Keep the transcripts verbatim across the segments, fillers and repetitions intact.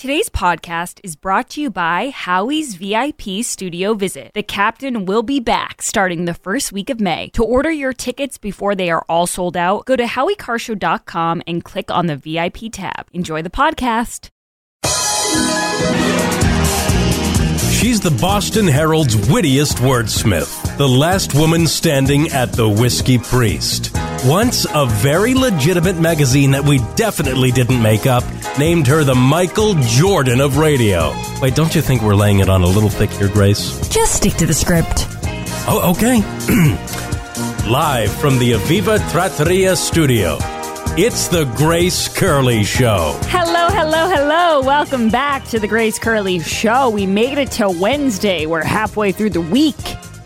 Today's podcast is brought to you by Howie's V I P Studio Visit. The Captain will be back starting the first week of May. To order your tickets before they are all sold out, go to howie car show dot com and click on the V I P tab. Enjoy the podcast. She's the Boston Herald's wittiest wordsmith, the last woman standing at the Whiskey Priest. Once a very legitimate magazine that we definitely didn't make up named her the Michael Jordan of radio. Wait, don't you think we're laying it on a little thick here, Grace? Just stick to the script. Oh, okay. Live from the Aviva Trattoria studio, it's the Grace Curley Show. Hello, hello, hello. Welcome back to the Grace Curley Show. We made it to Wednesday. We're halfway through the week.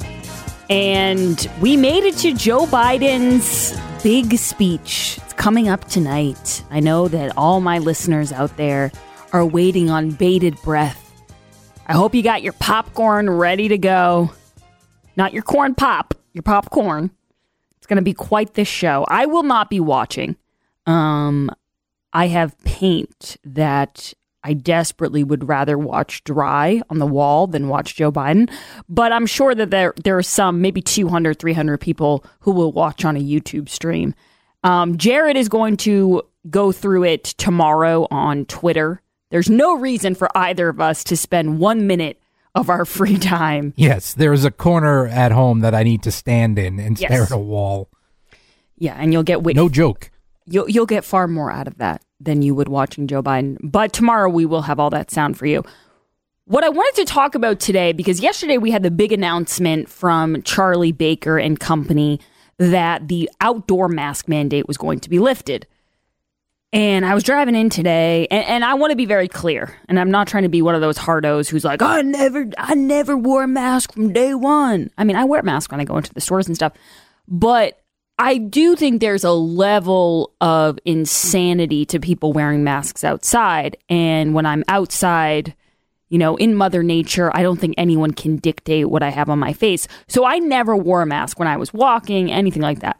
And we made it to Joe Biden's big speech. It's coming up tonight. I know that all my listeners out there are waiting on bated breath. I hope you got your popcorn ready to go. Not your corn pop, your popcorn. It's going to be quite the show. I will not be watching. Um, I have paint that I desperately would rather watch dry on the wall than watch Joe Biden. But I'm sure that there there are some, maybe two hundred, three hundred people who will watch on a YouTube stream. Um, Jared is going to go through it tomorrow on Twitter. There's no reason for either of us to spend one minute of our free time. Yes, there is a corner at home that I need to stand in and stare Yes. at a wall. Yeah, and you'll get... No joke. You'll, you'll get far more out of that than you would watching Joe Biden. But tomorrow we will have all that sound for you. What I wanted to talk about today, because yesterday we had the big announcement from Charlie Baker and company that the outdoor mask mandate was going to be lifted. And I was driving in today, and, and I want to be very clear, and I'm not trying to be one of those hardos who's like, I never, I never wore a mask from day one. I mean, I wear a mask when I go into the stores and stuff, but I do think there's a level of insanity to people wearing masks outside. And when I'm outside, you know, in Mother Nature, I don't think anyone can dictate what I have on my face. So I never wore a mask when I was walking, anything like that.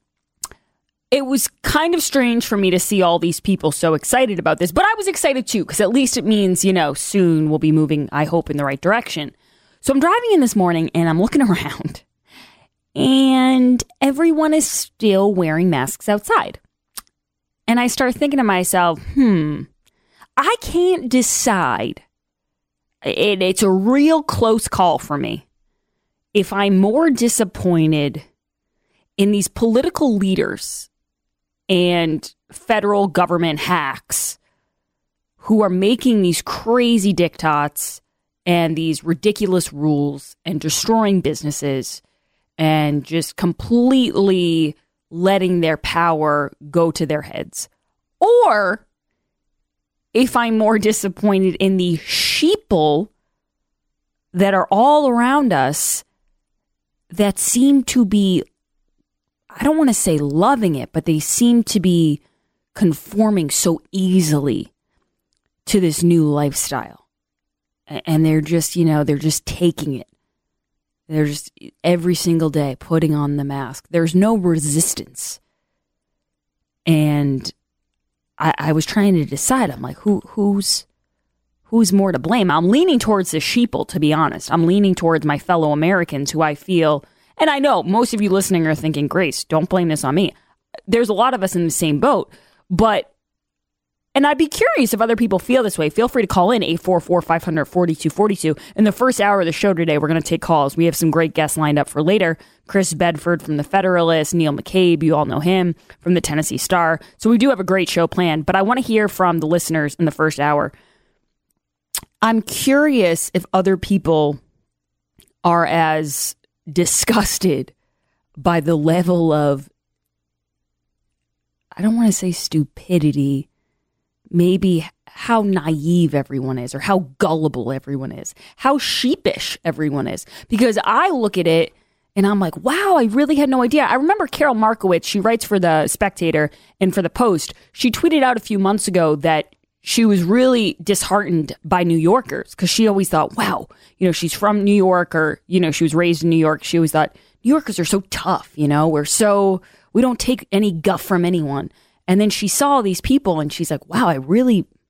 It was kind of strange for me to see all these people so excited about this, but I was excited too, because at least it means, you know, soon we'll be moving, I hope, in the right direction. So I'm driving in this morning and I'm looking around. And everyone is still wearing masks outside. And I start thinking to myself, hmm, I can't decide. It, it's a real close call for me. If I'm more disappointed in these political leaders and federal government hacks who are making these crazy diktats and these ridiculous rules and destroying businesses and just completely letting their power go to their heads. Or if I'm more disappointed in the sheeple that are all around us that seem to be, I don't want to say loving it, but they seem to be conforming so easily to this new lifestyle. And they're just, you know, they're just taking it. They're just every single day putting on the mask. There's no resistance. And I, I was trying to decide. I'm like, who, who's, who's more to blame? I'm leaning towards the sheeple, to be honest. I'm leaning towards my fellow Americans who I feel, and I know most of you listening are thinking, Grace, don't blame this on me. There's a lot of us in the same boat, but, and I'd be curious if other people feel this way. Feel free to call in eight four four, five hundred, forty-two forty-two. In the first hour of the show today, we're going to take calls. We have some great guests lined up for later. Chris Bedford from The Federalist, Neil McCabe, you all know him, from the Tennessee Star. So we do have a great show planned, but I want to hear from the listeners in the first hour. I'm curious if other people are as disgusted by the level of, I don't want to say stupidity, maybe how naive everyone is or how gullible everyone is, how sheepish everyone is. Because I look at it and I'm like, wow, I really had no idea. I remember Carol Markowitz, she writes for The Spectator and for The Post. She tweeted out a few months ago that she was really disheartened by New Yorkers because she always thought, wow, you know, she's from New York, or, you know, she was raised in New York. She always thought New Yorkers are so tough, you know, we're so, we don't take any guff from anyone. And then she saw these people and she's like, wow, I really,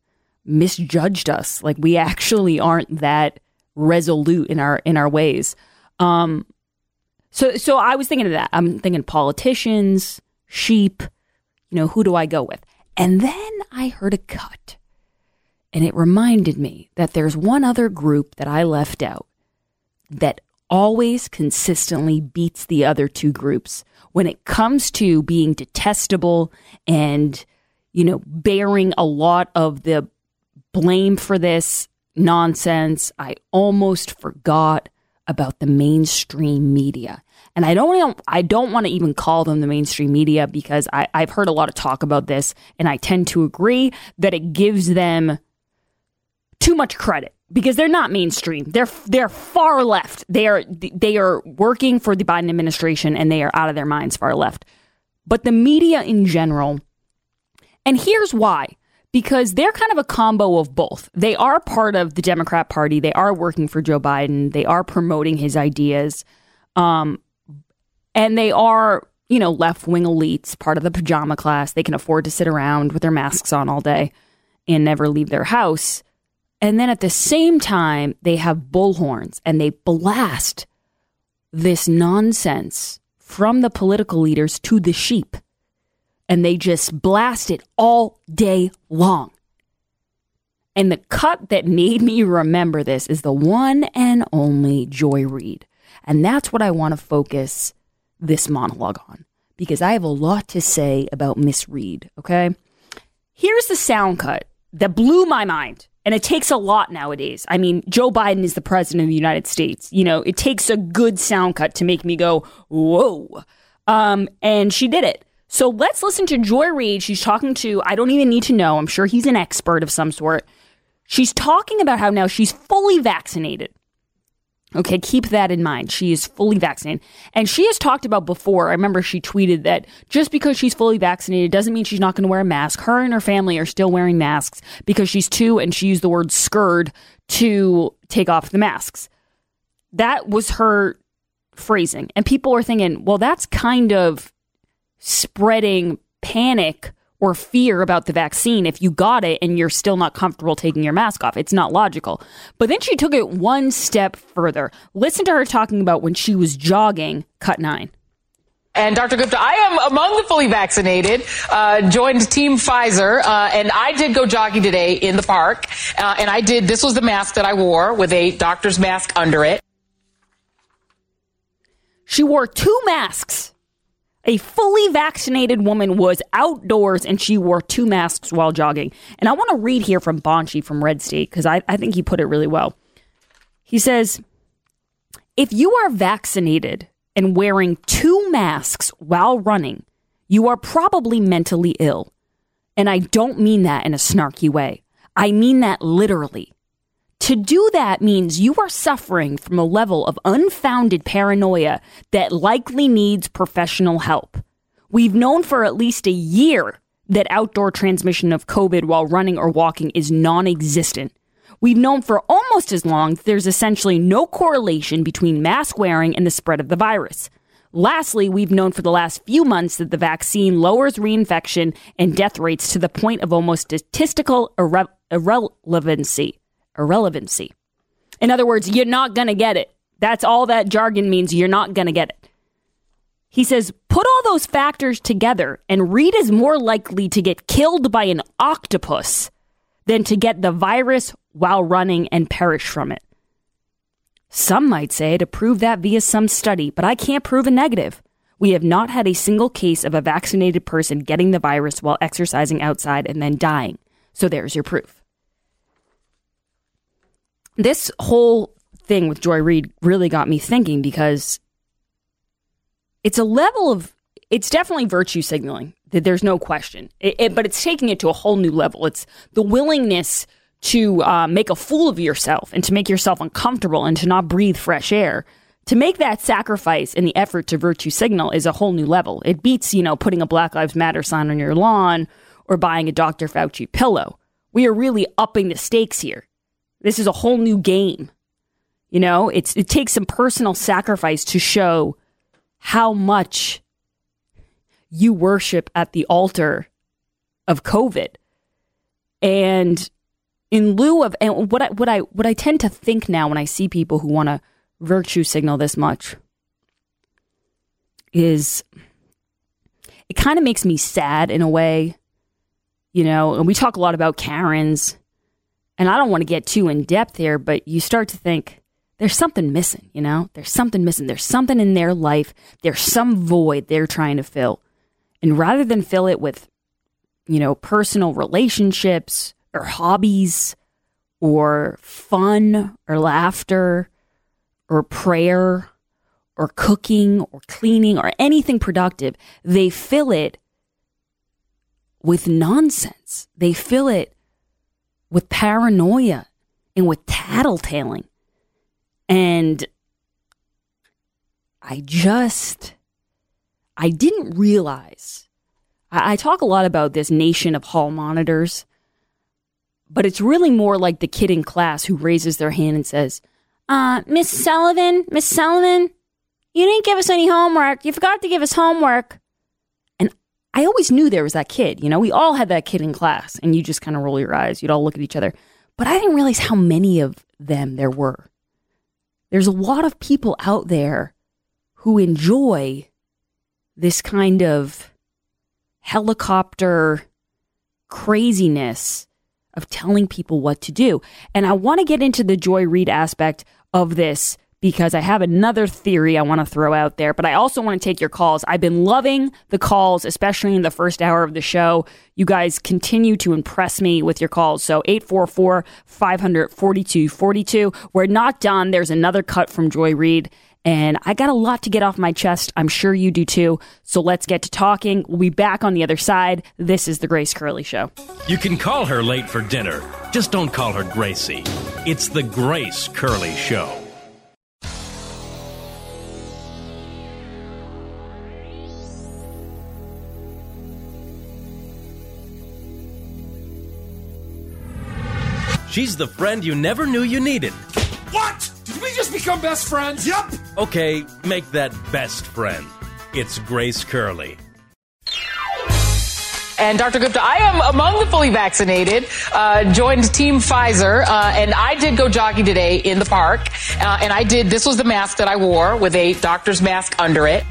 misjudged us. Like, we actually aren't that resolute in our in our ways. Um, so so I was thinking of that. I'm thinking politicians, sheep, you know, who do I go with? And then I heard a cut. And it reminded me that there's one other group that I left out that always consistently beats the other two groups when it comes to being detestable and, you know, bearing a lot of the blame for this nonsense. I almost forgot about the mainstream media. And I don't I don't want to even call them the mainstream media because I, I've heard a lot of talk about this, and I tend to agree that it gives them too much credit because they're not mainstream. They're they're far left. They are they are working for the Biden administration, and they are out of their minds far left. But the media in general, and here's why. Because they're kind of a combo of both. They are part of the Democrat Party. They are working for Joe Biden. They are promoting his ideas. Um, and they are, you know, left-wing elites, part of the pajama class. They can afford to sit around with their masks on all day and never leave their house. And then at the same time, they have bullhorns and they blast this nonsense from the political leaders to the sheep. And they just blast it all day long. And the cut that made me remember this is the one and only Joy Reid. And that's what I want to focus this monologue on, because I have a lot to say about Miss Reid, okay? Here's the sound cut that blew my mind. And it takes a lot nowadays. I mean, Joe Biden is the president of the United States. You know, it takes a good sound cut to make me go, whoa. Um, and she did it. So let's listen to Joy Reid. She's talking to, I don't even need to know, I'm sure he's an expert of some sort. She's talking about how now she's fully vaccinated. Okay, keep that in mind. She is fully vaccinated. And she has talked about before, I remember she tweeted that just because she's fully vaccinated doesn't mean she's not going to wear a mask. Her and her family are still wearing masks because she's too, and she used the word scared to take off the masks. That was her phrasing. And people are thinking, well, that's kind of spreading panic or fear about the vaccine if you got it and you're still not comfortable taking your mask off. It's not logical. But then she took it one step further. Listen to her talking about when she was jogging, cut nine. And Doctor Gupta, I am among the fully vaccinated, uh, joined Team Pfizer, uh, and I did go jogging today in the park. Uh, and I did, this was the mask that I wore with a doctor's mask under it. She wore two masks. A fully vaccinated woman was outdoors and she wore two masks while jogging. And I want to read here from Bonchi from Red State because I, I think he put it really well. He says, if you are vaccinated and wearing two masks while running, you are probably mentally ill. And I don't mean that in a snarky way. I mean that literally. To do that means you are suffering from a level of unfounded paranoia that likely needs professional help. We've known for at least a year that outdoor transmission of COVID while running or walking is non-existent. We've known for almost as long that there's essentially no correlation between mask wearing and the spread of the virus. Lastly, we've known for the last few months that the vaccine lowers reinfection and death rates to the point of almost statistical irre- irrelevancy. Irrelevancy. In other words, you're not going to get it. That's all that jargon means. You're not going to get it. He says, put all those factors together and Reid is more likely to get killed by an octopus than to get the virus while running and perish from it. Some might say to prove that via some study, but I can't prove a negative. We have not had a single case of a vaccinated person getting the virus while exercising outside and then dying. So there's your proof. This whole thing with Joy Reid really got me thinking because it's a level of, it's definitely virtue signaling. That there's no question. It, it, but it's taking it to a whole new level. It's the willingness to uh, make a fool of yourself and to make yourself uncomfortable and to not breathe fresh air. To make that sacrifice in the effort to virtue signal is a whole new level. It beats, you know, putting a Black Lives Matter sign on your lawn or buying a Doctor Fauci pillow. We are really upping the stakes here. This is a whole new game. You know, it's it takes some personal sacrifice to show how much you worship at the altar of COVID. And in lieu of, and what I, what I, what I tend to think now when I see people who want to virtue signal this much is it kind of makes me sad in a way, you know, and we talk a lot about Karens, and I don't want to get too in depth here, but you start to think there's something missing, you know, there's something missing. There's something in their life. There's some void they're trying to fill. And rather than fill it with, you know, personal relationships or hobbies or fun or laughter or prayer or cooking or cleaning or anything productive, they fill it with nonsense. They fill it with paranoia and with tattletaling. And I just, I didn't realize, I, I talk a lot about this nation of hall monitors, but it's really more like the kid in class who raises their hand and says, uh, Miss Sullivan, Miss Sullivan, you didn't give us any homework. You forgot to give us homework. And I always knew there was that kid. You know, we all had that kid in class, and you just kind of roll your eyes. You'd all look at each other. But I didn't realize how many of them there were. There's a lot of people out there who enjoy this kind of helicopter craziness of telling people what to do. And I want to get into the Joy Reid aspect of this because I have another theory I want to throw out there, but I also want to take your calls. I've been loving the calls, especially in the first hour of the show. You guys continue to impress me with your calls. So eight four four, five hundred, forty-two forty-two. We're not done. There's another cut from Joy Reid, and I got a lot to get off my chest. I'm sure you do too. So let's get to talking. We'll be back on the other side. This is The Grace Curley Show. You can call her late for dinner. Just don't call her Gracie. It's The Grace Curley Show. She's the friend you never knew you needed. What? Did we just become best friends? Yup. Okay, make that best friend. It's Grace Curley. And Doctor Gupta, I am among the fully vaccinated, uh, joined Team Pfizer, uh, and I did go jogging today in the park. Uh, and I did, this was the mask that I wore with a doctor's mask under it.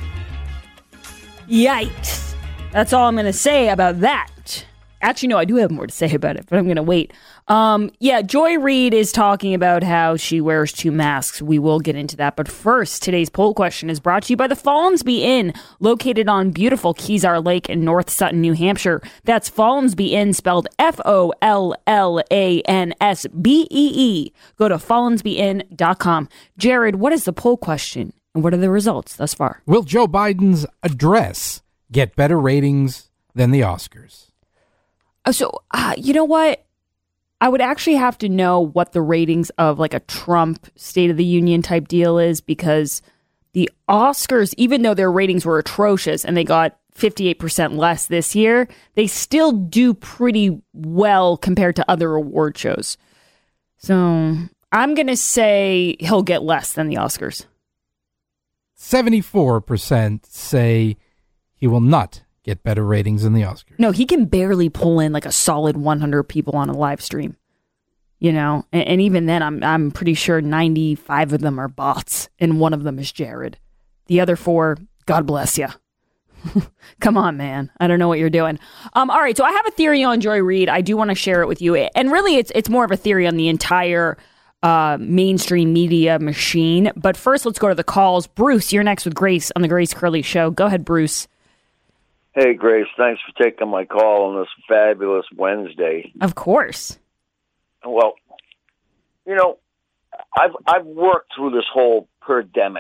Yikes. That's all I'm going to say about that. Actually, no, I do have more to say about it, but I'm going to wait. Um, yeah, Joy Reid is talking about how she wears two masks. We will get into that. But first, today's poll question is brought to you by the Follansbee Inn, located on beautiful Kezar Lake in North Sutton, New Hampshire. That's Follansbee Inn, spelled F O L L A N S B E E. Go to follansbee inn dot com. Jared, what is the poll question, and what are the results thus far? Will Joe Biden's address get better ratings than the Oscars? Oh, so, uh, you know what? I would actually have to know what the ratings of like a Trump State of the Union type deal is, because the Oscars, even though their ratings were atrocious and they got fifty-eight percent less this year, they still do pretty well compared to other award shows. So I'm going to say he'll get less than the Oscars. seventy-four percent say he will not get better ratings than the Oscars. No, he can barely pull in like a solid one hundred people on a live stream. You know, and, and even then, I'm I'm pretty sure ninety-five of them are bots, and one of them is Jared. The other four, God bless you. Come on, man. I don't know what you're doing. Um, all right, so I have a theory on Joy Reid. I do want to share it with you, and really, it's it's more of a theory on the entire uh, mainstream media machine. But first, let's go to the calls. Bruce, you're next with Grace on the Grace Curley Show. Go ahead, Bruce. Hey, Grace, thanks for taking my call on this fabulous Wednesday. Of course. Well, you know, I've I've worked through this whole pandemic,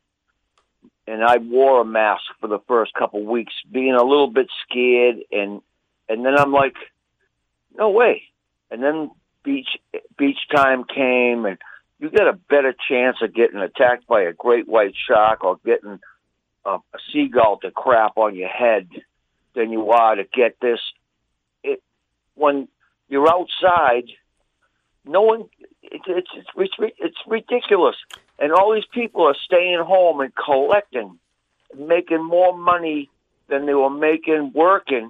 and I wore a mask for the first couple of weeks, being a little bit scared, and and then I'm like, no way. And then beach beach time came, and you get a better chance of getting attacked by a great white shark or getting a, a seagull to crap on your head than you are to get this. It when you're outside, no one. It, it's it's it's ridiculous, and all these people are staying home and collecting, making more money than they were making working,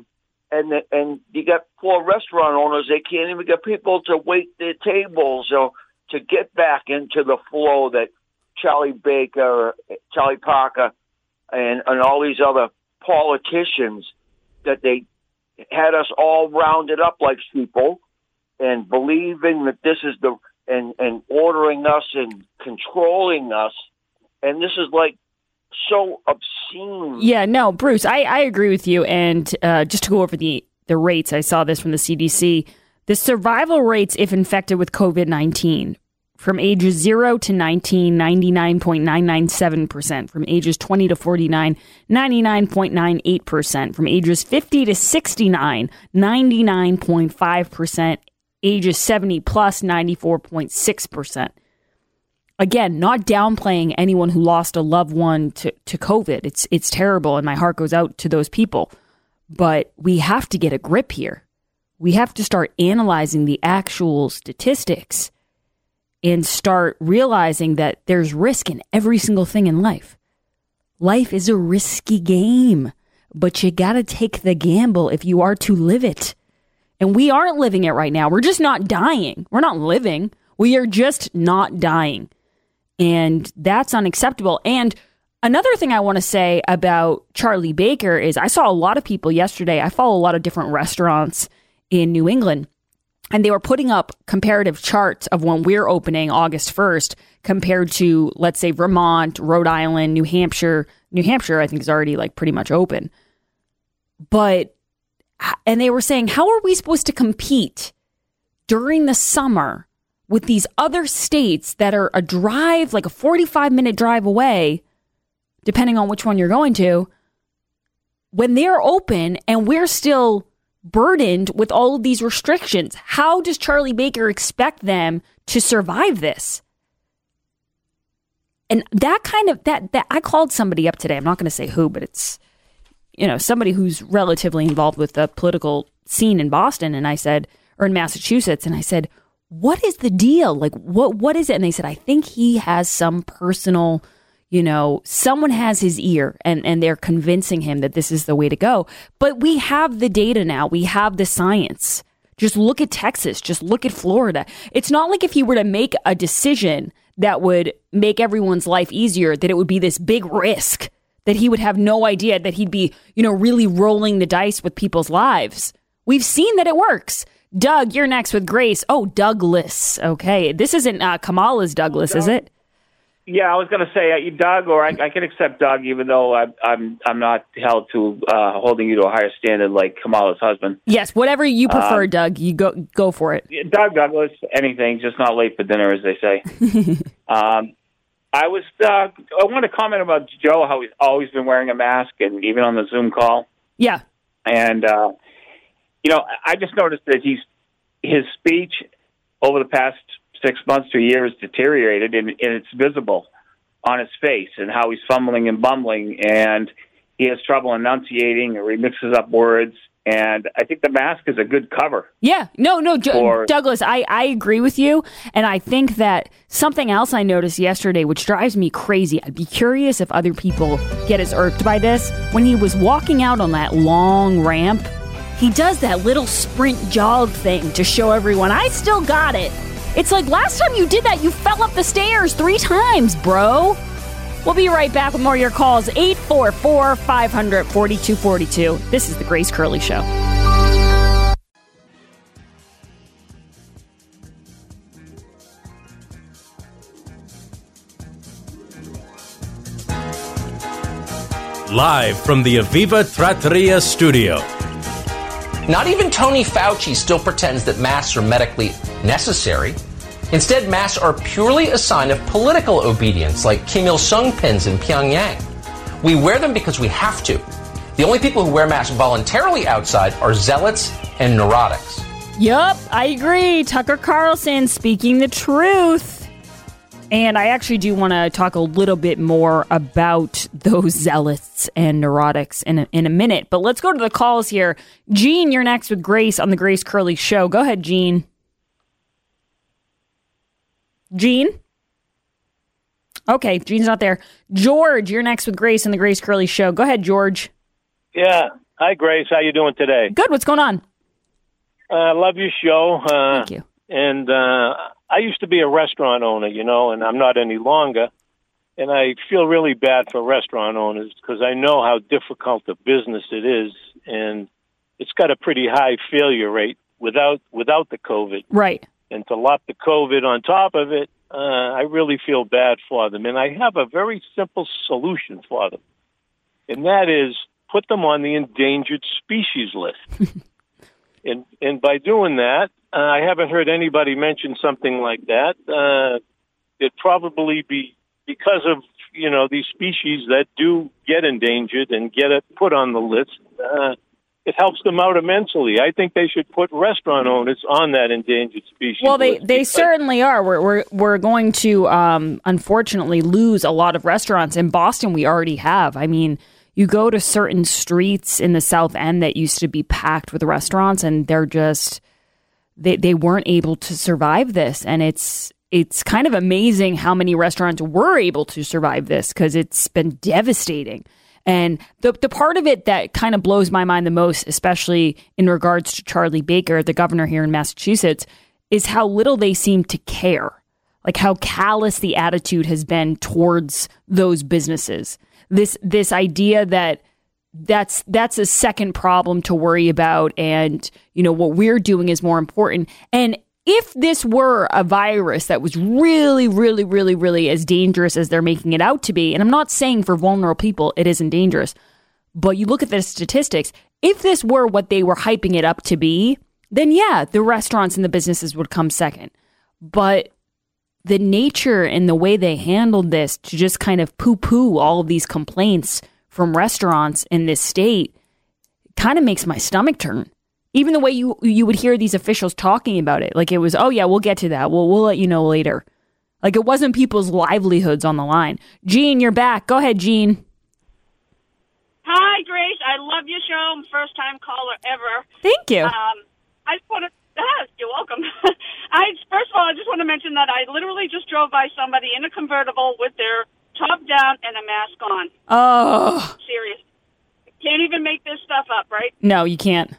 and the, and you got poor restaurant owners. They can't even get people to wait their tables or to get back into the flow that Charlie Baker, Charlie Parker, and, and all these other politicians that they had us all rounded up like sheeple and believing that this is the and and ordering us and controlling us, and this is like so obscene. Yeah, no, Bruce, I, I agree with you. And uh, just to go over the, the rates, I saw this from the C D C. The survival rates if infected with COVID nineteen from ages zero to nineteen, ninety-nine point nine nine seven percent. From ages twenty to forty-nine, ninety-nine point nine eight percent. From ages fifty to sixty-nine, ninety-nine point five percent. Ages seventy plus, ninety-four point six percent. Again, not downplaying anyone who lost a loved one to, to COVID. It's it's terrible, and my heart goes out to those people. But we have to get a grip here. We have to start analyzing the actual statistics and start realizing that there's risk in every single thing in life. Life is a risky game, but you got to take the gamble if you are to live it. And we aren't living it right now. We're just not dying. We're not living. We are just not dying. And that's unacceptable. And another thing I want to say about Charlie Baker is I saw a lot of people yesterday. I follow a lot of different restaurants in New England, and they were putting up comparative charts of when we're opening August first compared to, let's say, Vermont, Rhode Island, New Hampshire. New Hampshire, I think, is already like pretty much open. But And they were saying, how are we supposed to compete during the summer with these other states that are a drive, like a forty-five minute drive away, depending on which one you're going to, when they're open and we're still burdened with all of these restrictions? How does Charlie Baker expect them to survive this? And that kind of, that, that I called somebody up today. I'm not going to say who, but it's, you know, somebody who's relatively involved with the political scene in Boston. And I said, or in Massachusetts. And I said, what is the deal? Like, what, what is it? And they said, I think he has some personal, you know, someone has his ear and, and they're convincing him that this is the way to go. But we have the data now. We have the science. Just look at Texas. Just look at Florida. It's not like if he were to make a decision that would make everyone's life easier, that it would be this big risk, that he would have no idea, that he'd be, you know, really rolling the dice with people's lives. We've seen that it works. Doug, you're next with Grace. Oh, Douglas. Okay. This isn't uh, Kamala's Douglas, is it? Yeah, I was going to say uh, Doug, or I, I can accept Doug, even though I, I'm I'm not held to uh, holding you to a higher standard like Kamala's husband. Yes, whatever you prefer, um, Doug. You go go for it. Doug, Douglas, anything, just not late for dinner, as they say. um, I was. Uh, I want to comment about Joe, how he's always been wearing a mask, and even on the Zoom call. Yeah. And uh, you know, I just noticed that he's his speech over the past six months to a year has deteriorated, and, and it's visible on his face and how he's fumbling and bumbling, and he has trouble enunciating or he mixes up words. And I think the mask is a good cover. Yeah, no, no, D- for- Douglas, I, I agree with you. And I think that something else I noticed yesterday, which drives me crazy, I'd be curious if other people get as irked by this. When he was walking out on that long ramp, he does that little sprint jog thing to show everyone, I still got it. It's like last time you did that, you fell up the stairs three times, bro. We'll be right back with more of your calls. eight four four, five hundred, forty-two forty-two. This is the Grace Curley Show. Live from the Aviva Trattoria studio. Not even Tony Fauci still pretends that masks are medically necessary. Instead, masks are purely a sign of political obedience, like Kim Il-sung pins in Pyongyang. We wear them because we have to. The only people who wear masks voluntarily outside are zealots and neurotics. Yup, I agree. Tucker Carlson speaking the truth. And I actually do want to talk a little bit more about those zealots and neurotics in a, in a minute. But let's go to the calls here. Gene, you're next with Grace on the Grace Curley Show. Go ahead, Gene. Gene? Okay, Gene's not there. George, you're next with Grace on the Grace Curley Show. Go ahead, George. Yeah. Hi, Grace. How you doing today? Good. What's going on? I uh, love your show. Uh, Thank you. And uh, I used to be a restaurant owner, you know, and I'm not any longer. And I feel really bad for restaurant owners because I know how difficult a business it is, and it's got a pretty high failure rate without without the COVID. Right. And to lop the COVID on top of it, uh, I really feel bad for them. And I have a very simple solution for them, and that is put them on the endangered species list. and and by doing that, uh, I haven't heard anybody mention something like that. Uh, it'd probably be because of, you know, these species that do get endangered and get it put on the list. Uh, it helps them out immensely. I think they should put restaurant owners on that endangered species Well, they, list they because- certainly are. We're, we're, we're going to, um, unfortunately, lose a lot of restaurants. In Boston, we already have. I mean, you go to certain streets in the South End that used to be packed with restaurants, and they're just, they, they weren't able to survive this. And it's, it's kind of amazing how many restaurants were able to survive this because it's been devastating. And the the part of it that kind of blows my mind the most, especially in regards to Charlie Baker, the governor here in Massachusetts, is how little they seem to care. Like how callous the attitude has been towards those businesses. This this idea that that's that's a second problem to worry about, and you know what we're doing is more important. And if this were a virus that was really, really, really, really as dangerous as they're making it out to be, and I'm not saying for vulnerable people it isn't dangerous, but you look at the statistics, if this were what they were hyping it up to be, then yeah, the restaurants and the businesses would come second. But the nature and the way they handled this to just kind of poo-poo all of these complaints from restaurants in this state kind of makes my stomach turn. Even the way you you would hear these officials talking about it, like it was, oh yeah, we'll get to that. We'll we'll let you know later. Like it wasn't people's livelihoods on the line. Gene, you're back. Go ahead, Gene. Hi, Grace. I love your show. I'm first time caller ever. Thank you. Um, I just want to. Ah, you're welcome. I first of all, I just want to mention that I literally just drove by somebody in a convertible with their top down and a mask on. Oh, serious. Can't even make this stuff up, right? No, you can't.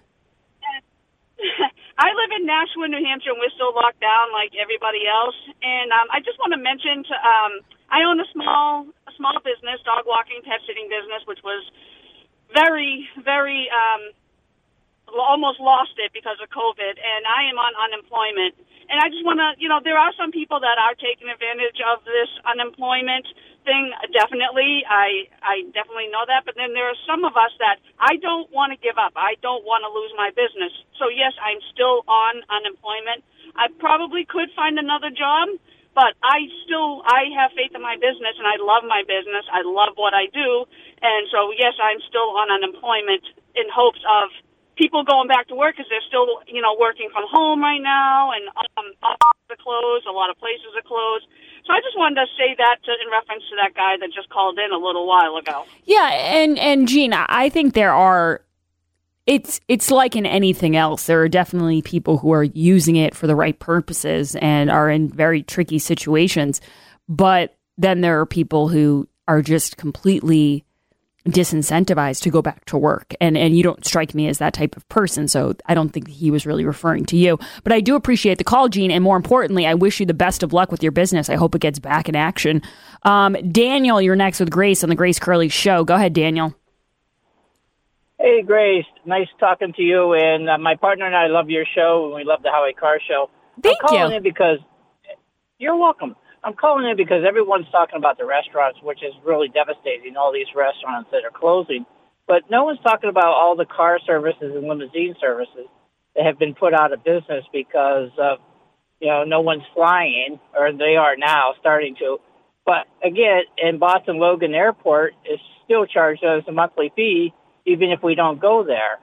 I live in Nashua, New Hampshire, and we're still locked down like everybody else. And um, I just want to mention, to, um, I own a small, a small business, dog walking, pet sitting business, which was very, very, um, almost lost it because of COVID. And I am on unemployment. And I just want to, you know, there are some people that are taking advantage of this unemployment thing. Definitely. I, I definitely know that. But then there are some of us that I don't want to give up. I don't want to lose my business. So yes, I'm still on unemployment. I probably could find another job, but I still, I have faith in my business and I love my business. I love what I do. And so yes, I'm still on unemployment in hopes of people going back to work because they're still, you know, working from home right now, and um, offices are closed, a lot of places are closed. So I just wanted to say that to, in reference to that guy that just called in a little while ago. Yeah, and and Gene, I think there are. It's it's like in anything else. There are definitely people who are using it for the right purposes and are in very tricky situations, but then there are people who are just completely disincentivized to go back to work. And and you don't strike me as that type of person, so I don't think he was really referring to you. But I do appreciate the call, Gene, and more importantly, I wish you the best of luck with your business. I hope it gets back in action. Um, Daniel, you're next with Grace on the Grace Curley Show. Go ahead, Daniel. Hey, Grace. Nice talking to you. And uh, my partner and I love your show, and we love the Howie Carr Show. Thank I'm calling you. in because you're welcome. I'm calling in because everyone's talking about the restaurants, which is really devastating, all these restaurants that are closing. But no one's talking about all the car services and limousine services that have been put out of business because of, you know, no one's flying, or they are now starting to. But again, in Boston Logan Airport, it's still charged us a monthly fee, even if we don't go there.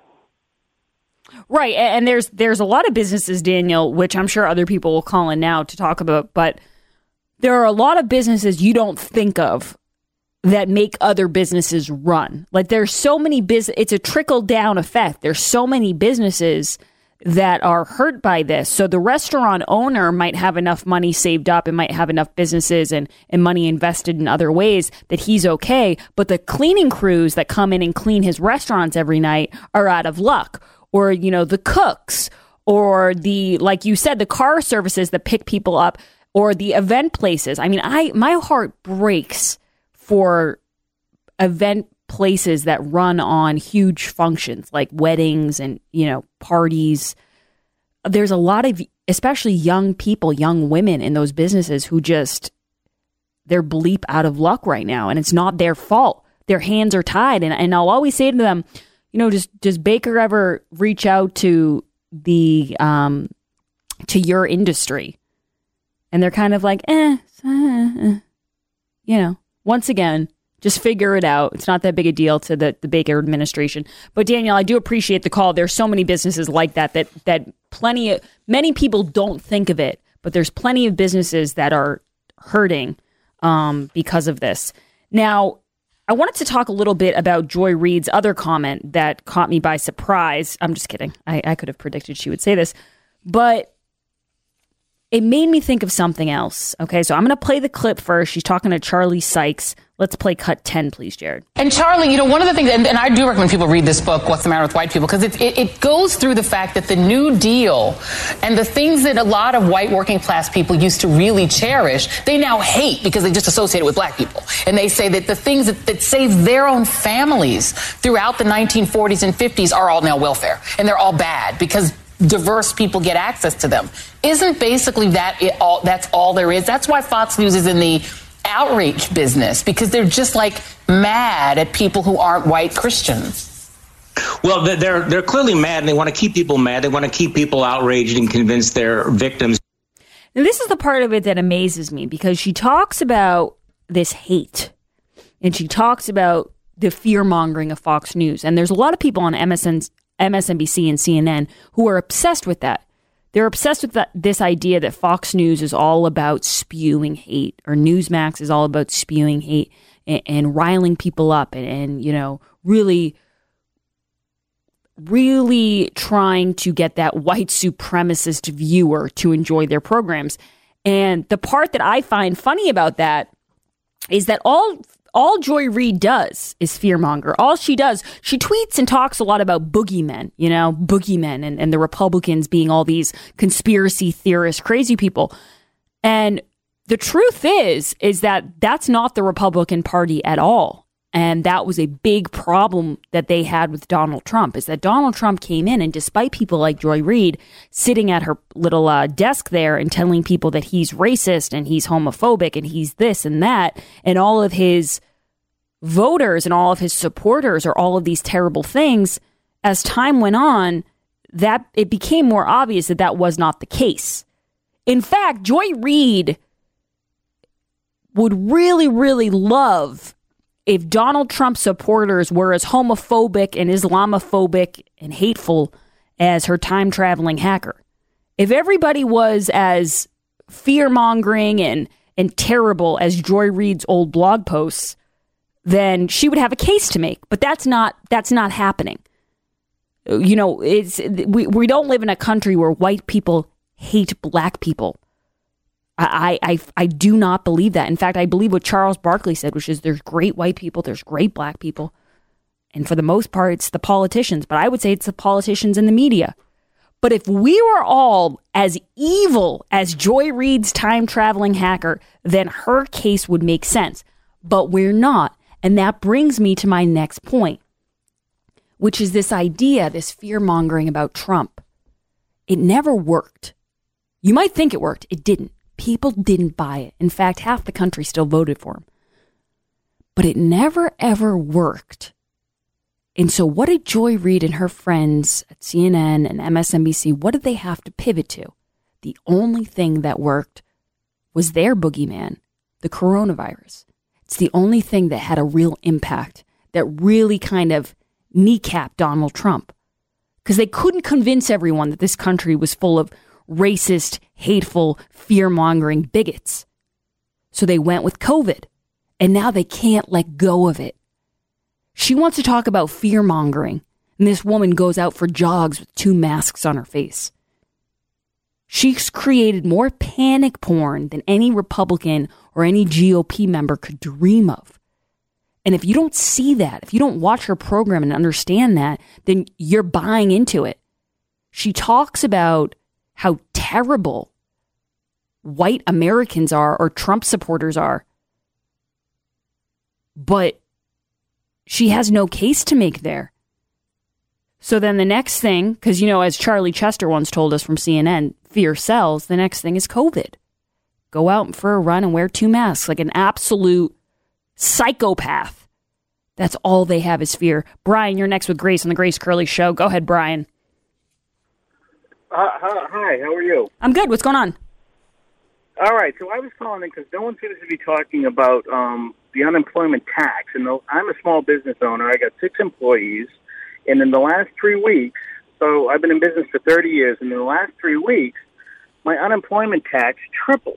Right. And there's there's a lot of businesses, Daniel, which I'm sure other people will call in now to talk about, but there are a lot of businesses you don't think of that make other businesses run. Like there's so many business, it's a trickle down effect. There's so many businesses that are hurt by this. So the restaurant owner might have enough money saved up and might have enough businesses and, and money invested in other ways that he's okay. But the cleaning crews that come in and clean his restaurants every night are out of luck. Or, you know, the cooks or the, like you said, the car services that pick people up or the event places. I mean, I my heart breaks for event places that run on huge functions like weddings and, you know, parties. There's a lot of, especially young people, young women in those businesses who just, they're bleep out of luck right now. And it's not their fault. Their hands are tied. And, and I'll always say to them, you know, does, does Baker ever reach out to the, um, to your industry? And they're kind of like, eh, eh, eh. You know, once again, just figure it out. It's not that big a deal to the, the Baker administration. But Daniel, I do appreciate the call. There's so many businesses like that, that, that plenty of, many people don't think of it, but there's plenty of businesses that are hurting um, because of this. Now, I wanted to talk a little bit about Joy Reid's other comment that caught me by surprise. I'm just kidding. I, I could have predicted she would say this, but it made me think of something else. Okay, so I'm going to play the clip first. She's talking to Charlie Sykes. Let's play cut ten, please, Jared. And Charlie, you know, one of the things, and, and I do recommend people read this book, What's the Matter with White People, because it, it, it goes through the fact that the New Deal and the things that a lot of white working class people used to really cherish, they now hate because they just associate it with black people. And they say that the things that, that saved their own families throughout the nineteen forties and fifties are all now welfare. And they're all bad because diverse people get access to them. Isn't basically that it all? That's all there is. That's why Fox News is in the outrage business, because they're just like mad at people who aren't white Christians. Well, they're they're clearly mad, and they want to keep people mad. They want to keep people outraged and convince their victims. Now, this is the part of it that amazes me, because she talks about this hate, and she talks about the fear mongering of Fox News, and there's a lot of people on M S N. M S N B C and C N N who are obsessed with that. They're obsessed with that, this idea that Fox News is all about spewing hate, or Newsmax is all about spewing hate and, and riling people up and, and, you know, really, really trying to get that white supremacist viewer to enjoy their programs. And the part that I find funny about that is that all All Joy Reid does is fearmonger. All she does, she tweets and talks a lot about boogeymen, you know, boogeymen and, and the Republicans being all these conspiracy theorist, crazy people. And the truth is, is that that's not the Republican Party at all. And that was a big problem that they had with Donald Trump, is that Donald Trump came in, and despite people like Joy Reid sitting at her little uh, desk there and telling people that he's racist and he's homophobic and he's this and that, and all of his voters and all of his supporters are all of these terrible things, as time went on, that it became more obvious that that was not the case. In fact, Joy Reid would really, really love if Donald Trump supporters were as homophobic and Islamophobic and hateful as her time-traveling hacker. If everybody was as fear-mongering and, and terrible as Joy Reid's old blog posts, then she would have a case to make. But that's not that's not happening. You know, it's we, we don't live in a country where white people hate black people. I, I I do not believe that. In fact, I believe what Charles Barkley said, which is there's great white people, there's great black people. And for the most part, it's the politicians. But I would say it's the politicians and the media. But if we were all as evil as Joy Reid's time-traveling hacker, then her case would make sense. But we're not. And that brings me to my next point, which is this idea, this fear-mongering about Trump. It never worked. You might think it worked. It didn't. People didn't buy it. In fact, half the country still voted for him. But it never, ever worked. And so what did Joy Reid and her friends at C N N and M S N B C, what did they have to pivot to? The only thing that worked was their boogeyman, the coronavirus. It's the only thing that had a real impact, that really kind of kneecapped Donald Trump. Because they couldn't convince everyone that this country was full of racist, hateful, fear-mongering bigots. So they went with COVID. And now they can't let go of it. She wants to talk about fear-mongering. And And this woman goes out for jogs with two masks on her face. She's created more panic porn than any Republican or any G O P member could dream of. And if you don't see that, if you don't watch her program and understand that, then you're buying into it. She talks about how terrible white Americans are or Trump supporters are. But she has no case to make there. So then the next thing, because, you know, as Charlie Chester once told us from C N N, fear sells, the next thing is COVID. Go out for a run and wear two masks like an absolute psychopath. That's all they have is fear. Brian, you're next with Grace on the Grace Curley Show. Go ahead, Brian. Uh, hi, how are you? I'm good. What's going on? All right, so I was calling in because no one seems to be talking about um, the unemployment tax. And I'm a small business owner. I got six employees. And in the last three weeks, so I've been in business for thirty years, and in the last three weeks, my unemployment tax tripled.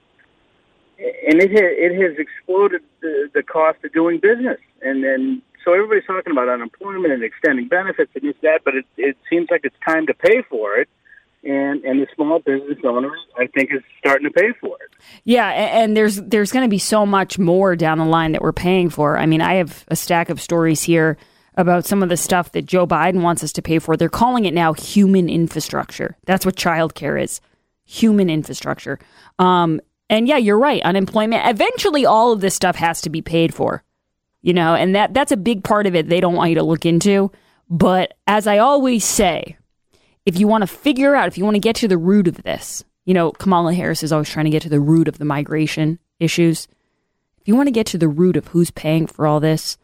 And it, ha- it has exploded the, the cost of doing business. And then, so everybody's talking about unemployment and extending benefits and this, that, but it, it seems like it's time to pay for it. And and the small business owners, I think, is starting to pay for it. Yeah, and there's there's going to be so much more down the line that we're paying for. I mean, I have a stack of stories here about some of the stuff that Joe Biden wants us to pay for. They're calling it now human infrastructure. That's what childcare is, human infrastructure. Um, and yeah, you're right. Unemployment. Eventually, all of this stuff has to be paid for, you know, and that that's a big part of it they don't want you to look into. But as I always say, if you want to figure out, if you want to get to the root of this, you know, Kamala Harris is always trying to get to the root of the migration issues. If you want to get to the root of who's paying for all this,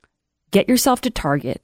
get yourself to Target.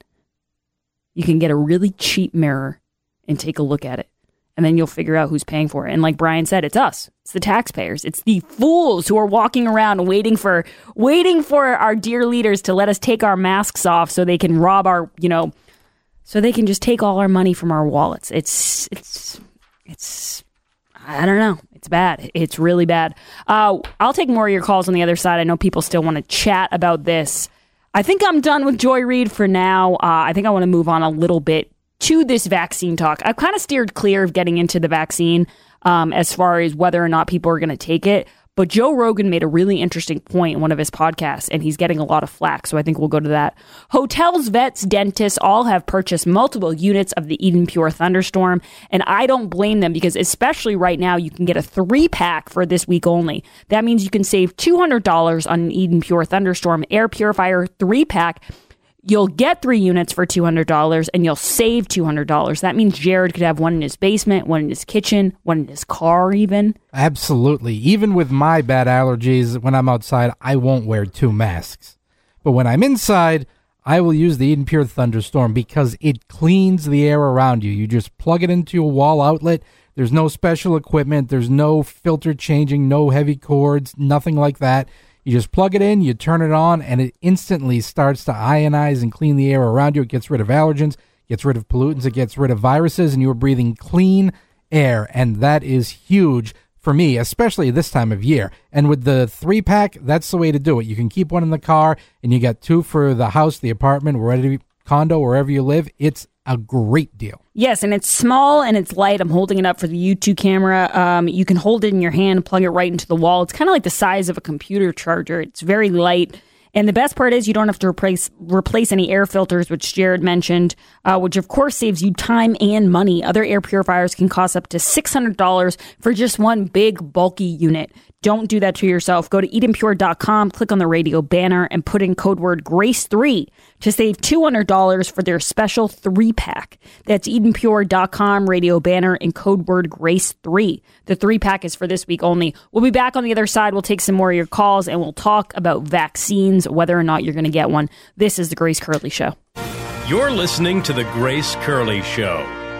You can get a really cheap mirror and take a look at it. And then you'll figure out who's paying for it. And like Brian said, it's us. It's the taxpayers. It's the fools who are walking around waiting for waiting for our dear leaders to let us take our masks off so they can rob our, you know, so they can just take all our money from our wallets. It's, it's, it's, I don't know. It's bad. It's really bad. Uh, I'll take more of your calls on the other side. I know people still want to chat about this. I think I'm done with Joy Reid for now. Uh, I think I want to move on a little bit to this vaccine talk. I've kind of steered clear of getting into the vaccine um, as far as whether or not people are going to take it. But Joe Rogan made a really interesting point in one of his podcasts, and he's getting a lot of flack, so I think we'll go to that. Hotels, vets, dentists all have purchased multiple units of the Eden Pure Thunderstorm, and I don't blame them because especially right now, you can get a three-pack for this week only. That means you can save two hundred dollars on an Eden Pure Thunderstorm air purifier three-pack. You'll get three units for two hundred dollars, and you'll save two hundred dollars. That means Jared could have one in his basement, one in his kitchen, one in his car even. Absolutely. Even with my bad allergies, when I'm outside, I won't wear two masks. But when I'm inside, I will use the Eden Pure Thunderstorm because it cleans the air around you. You just plug it into a wall outlet. There's no special equipment. There's no filter changing, no heavy cords, nothing like that. You just plug it in, you turn it on, and it instantly starts to ionize and clean the air around you. It gets rid of allergens, gets rid of pollutants, it gets rid of viruses, and you are breathing clean air. And that is huge for me, especially this time of year. And with the three-pack, that's the way to do it. You can keep one in the car, and you got two for the house, the apartment, wherever, condo, wherever you live. It's a great deal. Yes, and it's small and it's light. I'm holding it up for the YouTube camera. Um, you can hold it in your hand, plug it right into the wall. It's kind of like the size of a computer charger. It's very light. And the best part is you don't have to replace replace any air filters, which Jared mentioned, uh, which of course saves you time and money. Other air purifiers can cost up to six hundred dollars for just one big, bulky unit. Don't do that to yourself. Go to eden pure dot com, click on the radio banner, and put in code word grace three to save two hundred dollars for their special three-pack. That's eden pure dot com, radio banner, and code word grace three. The three-pack is for this week only. We'll be back on the other side. We'll take some more of your calls, and we'll talk about vaccines, whether or not you're going to get one. This is The Grace Curley Show. You're listening to The Grace Curley Show.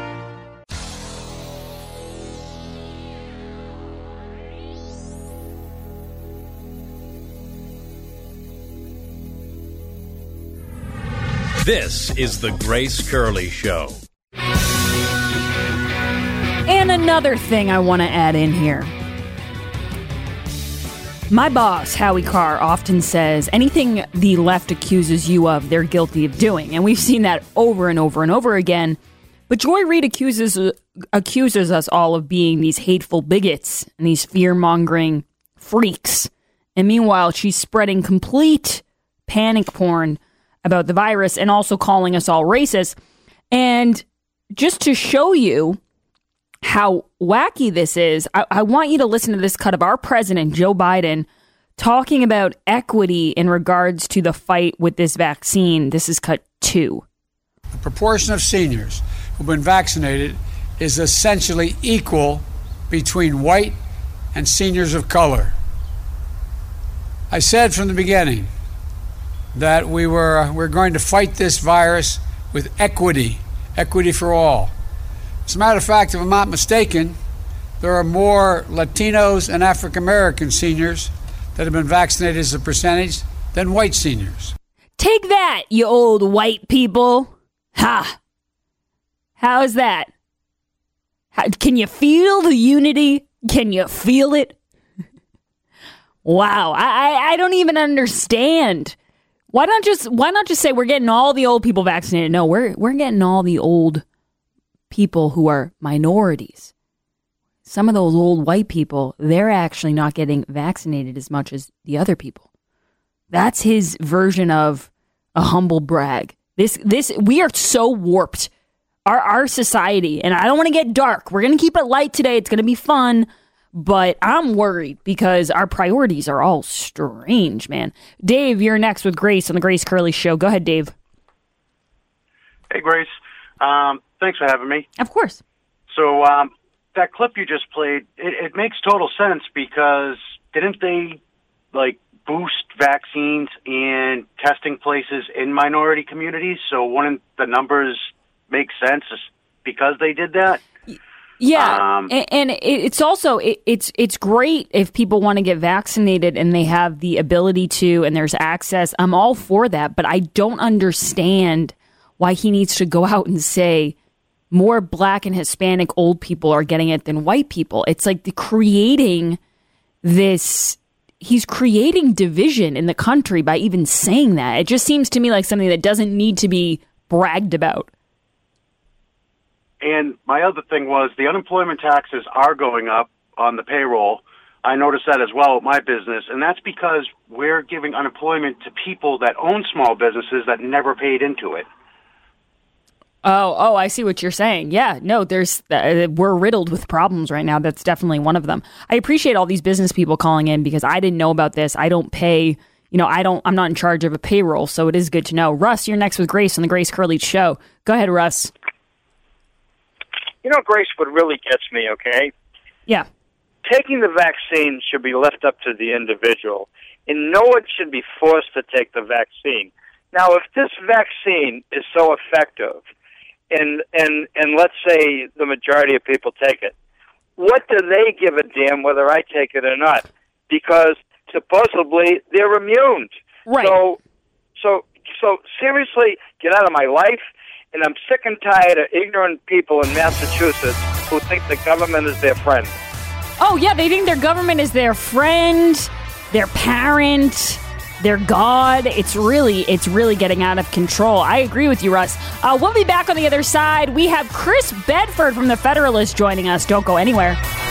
This is The Grace Curley Show. And another thing I want to add in here. My boss, Howie Carr, often says anything the left accuses you of, they're guilty of doing. And we've seen that over and over and over again. But Joy Reid accuses uh, accuses us all of being these hateful bigots and these fear-mongering freaks. And meanwhile, she's spreading complete panic porn about the virus and also calling us all racist. And just to show you how wacky this is, I, I want you to listen to this cut of our president, Joe Biden, talking about equity in regards to the fight with this vaccine. This is cut two. The proportion of seniors who've been vaccinated is essentially equal between white and seniors of color. I said from the beginning that we were we're going to fight this virus with equity, equity for all. As a matter of fact, if I'm not mistaken, there are more Latinos and African American seniors that have been vaccinated as a percentage than white seniors. Take that, you old white people. Ha! How is that? How, can you feel the unity? Can you feel it? Wow, I, I I don't even understand. Why not just why not just say we're getting all the old people vaccinated? No, we're we're getting all the old people who are minorities. Some of those old white people, they're actually not getting vaccinated as much as the other people. That's his version of a humble brag. This this we are so warped. Our our society, and I don't want to get dark. We're going to keep it light today. It's going to be fun, but I'm worried because our priorities are all strange, man. Dave, you're next with Grace on the Grace Curley Show. Go ahead, Dave. Hey, Grace. Um, thanks for having me. Of course. So um, that clip you just played, it, it makes total sense because didn't they like boost vaccines and testing places in minority communities? So wouldn't the numbers make sense because they did that? Yeah, um, and, and it's also it, it's it's great if people want to get vaccinated and they have the ability to, and there's access. I'm all for that, but I don't understand why he needs to go out and say more Black and Hispanic old people are getting it than white people. It's like the creating this. He's creating division in the country by even saying that. It just seems to me like something that doesn't need to be bragged about. And my other thing was the unemployment taxes are going up on the payroll. I noticed that as well with my business, and that's because we're giving unemployment to people that own small businesses that never paid into it. Oh, oh, I see what you're saying. Yeah, no, there's uh, we're riddled with problems right now. That's definitely one of them. I appreciate all these business people calling in because I didn't know about this. I don't pay, you know, I don't, I'm not in charge of a payroll, so it is good to know. Russ, you're next with Grace on the Grace Curley Show. Go ahead, Russ. You know, Grace, what really gets me, okay? Yeah. Taking the vaccine should be left up to the individual, and no one should be forced to take the vaccine. Now, if this vaccine is so effective, and and and let's say the majority of people take it, what do they give a damn whether I take it or not? Because supposedly they're immune. Right. So, so, so seriously, get out of my life. And I'm sick and tired of ignorant people in Massachusetts who think the government is their friend. Oh, yeah, they think their government is their friend, their parent, their God. It's really, it's really getting out of control. I agree with you, Russ. Uh, we'll be back on the other side. We have Chris Bedford from The Federalist joining us. Don't go anywhere.